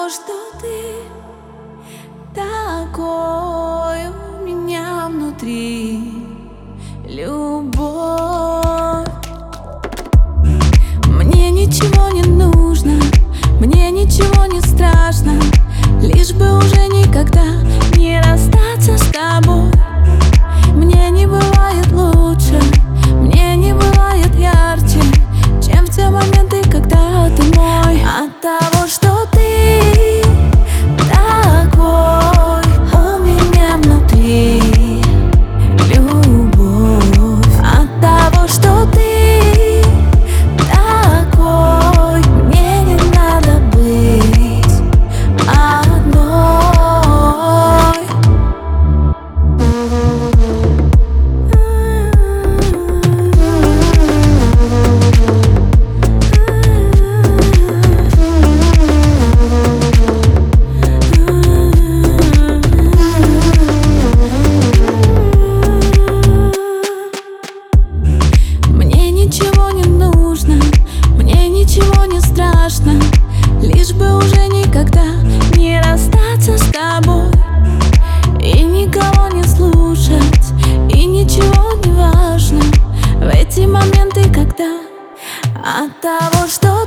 того, что ты такой у меня внутри, любовь. Мне ничего не нужно, мне ничего не страшно, лишь бы уже никогда не расстаться с тобой. Мне не бывает лучше, мне не бывает ярче, чем в те моменты, когда ты мой. От того, что ты такой у меня внутри, любовь. От того, что ты такой, мне не надо быть одной. Ничего не нужно, мне ничего не страшно, лишь бы уже никогда не расстаться с тобой. И никого не слушать, и ничего не важно в эти моменты, когда от того, что